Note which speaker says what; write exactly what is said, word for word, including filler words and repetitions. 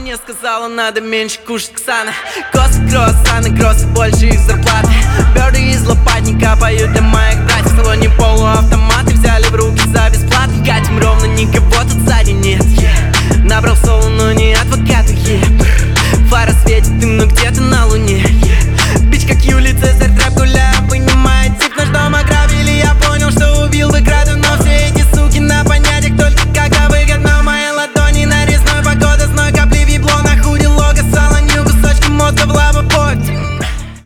Speaker 1: мне сказала, надо меньше кушать Ксана. Косы, круассаны, кроссы, больше их зарплаты. Бёрды из лопатника поют для моих братьев. В салоне